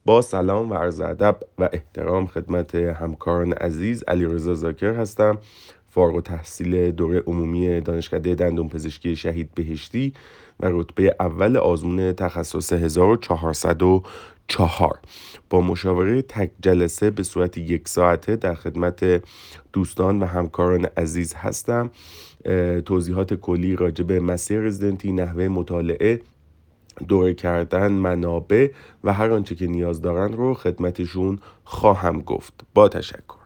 با سلام و عرض ادب و احترام خدمت همکاران عزیز، علیرضا زاکر هستم، فارغ التحصیل دوره عمومی دانشکده دندانپزشکی شهید بهشتی و رتبه اول آزمون تخصص 1404. با مشاوره تک جلسه به صورت 1 ساعته در خدمت دوستان و همکاران عزیز هستم. توضیحات کلی راجع به مسیر رزیدنتی، نحوه مطالعه، دوره کردن، منابع و هر آنچه که نیاز دارن رو خدمتشون خواهم گفت. با تشکر.